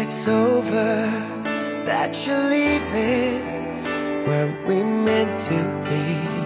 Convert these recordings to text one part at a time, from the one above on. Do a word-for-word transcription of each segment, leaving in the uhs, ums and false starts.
it's over, that you're leaving where we meant to be.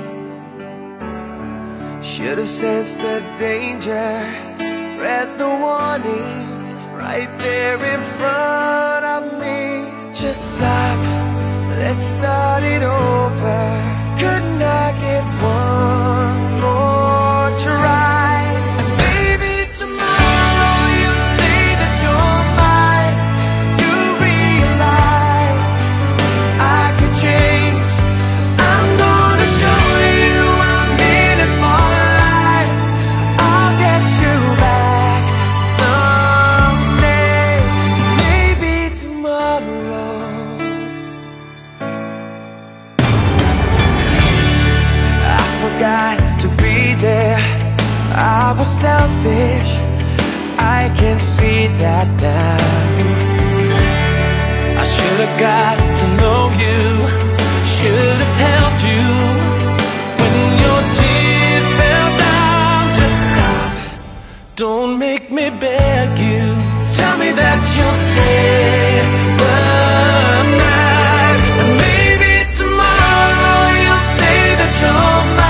Should've sensed the danger, read the warnings right there in front of me. Just stop, let's start it over. Couldn't I get one more try? Maybe tomorrow you'll say that you're mine. You realize I could change. I'm gonna show you I'm in it for life. I'll get you back someday. Maybe tomorrow. Forgot to be there, I was selfish, I can see that now. I should've got to know you, should've held you when your tears fell down. Just stop, don't make me beg you. Tell me that you'll stay the night. And maybe tomorrow you'll say that you're mine.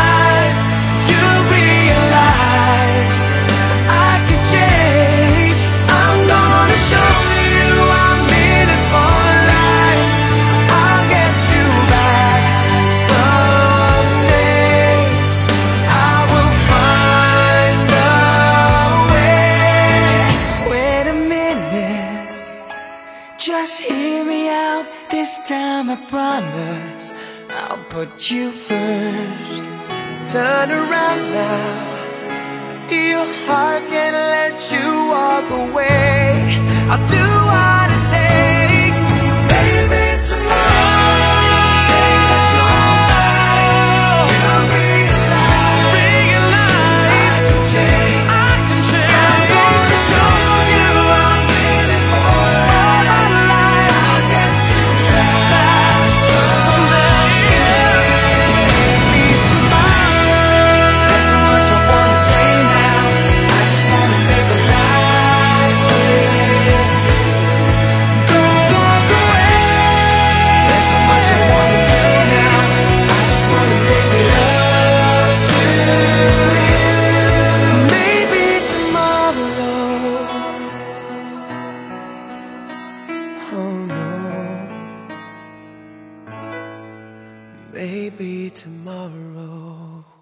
Just hear me out, this time I promise I'll put you first. Turn around now, your heart can't let you walk away. I'll do what it takes. Baby, tomorrow say that you're mine. You'll realize, realize I can change, I can change. I'm going to show you I'm really for life. I'll get you back someday. Maybe tomorrow. There's so much I wanna say now. I just wanna make it right. Don't walk away. There's so much I wanna do now. I just wanna make love to you. Maybe tomorrow. Oh no. Maybe tomorrow.